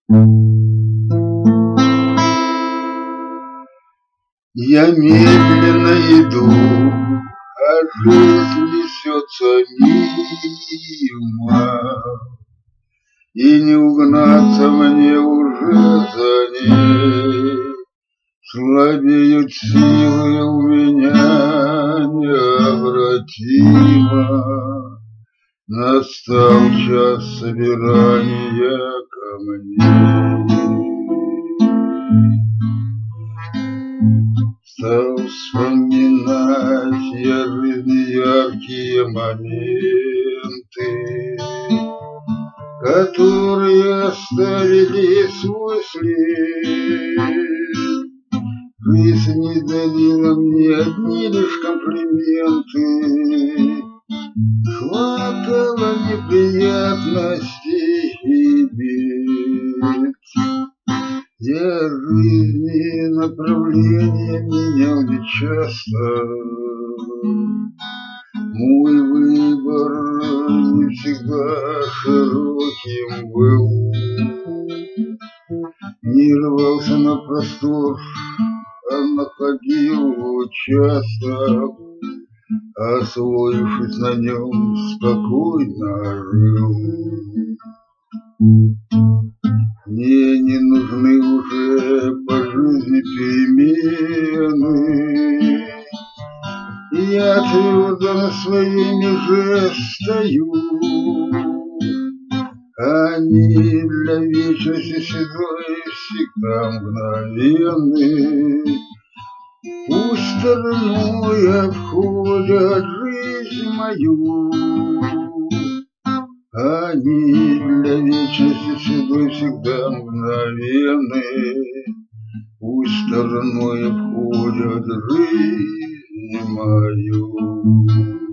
Я медленно иду, а жизнь несется мимо, и не угнаться мне уже за ней. Слабеют силы у меня необратимо. Настал час собирания камней. Стал вспоминать я жизни яркие моменты, которые оставили свой след. Жизнь не дарила мне одни лишь комплименты, хватало неприятностей и бед. Я жизни направление менял нечасто, мой выбор не всегда широким был. Не рвался на простор, а находил участок, освоившись на нем, спокойно жил. Мне не нужны уже по жизни перемены, я твердо на своей меже стою. Они для вечности седой всегда мгновенны, пусть стороной обходят жизнь мою. Они для вечности седой всегда мгновенны, пусть стороной обходят жизнь мою.